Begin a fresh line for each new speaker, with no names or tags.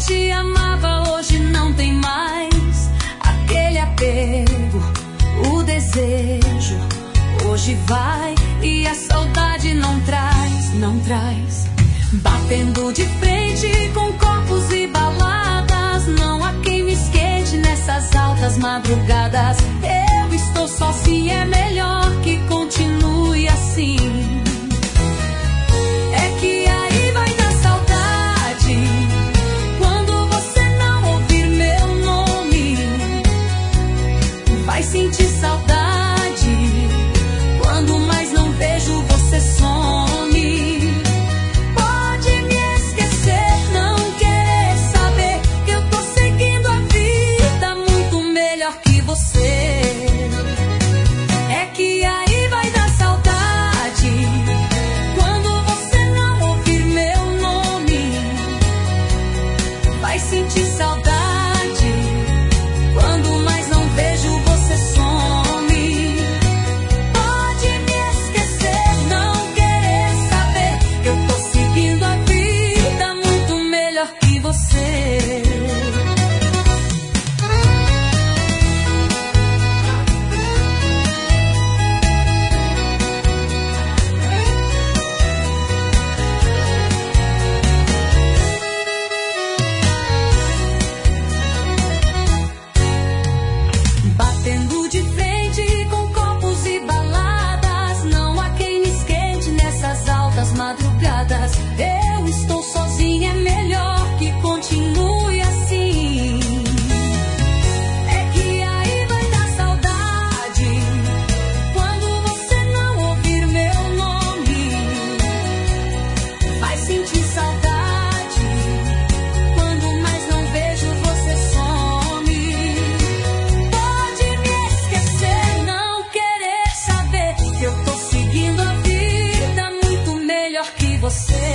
te amava, hoje não tem mais aquele apego, o desejo. Hoje vai e a saudade não traz, não traz. Batendo de frente com corpos e baladas, não há quem me esquente nessas altas madrugadas. Eu estou sozinha, é melhor que continue assim. É que aí vai dar saudade quando você não ouvir meu nome. Vai sentir saudade quando mais não vejo, você some. Pode me esquecer, não querer saber que eu tô seguindo a vida muito melhor que você. É que aí vai dar saudade quando você não ouvir meu nome. Vai sentir saudade quando mais não vejo, você some. Pode me esquecer, não querer saber que eu tô seguindo a vida muito melhor que você. Batendo de frente com copos e baladas, não há quem me esquente nessas altas madrugadas. Eu estou sozinha, é melhor que continue assim. É que aí vai dar saudade quando você não ouvir meu nome. Vai sentir saudade quando mais não vejo, você some. Pode me esquecer, não querer saber que eu tô seguindo a vida muito melhor que você.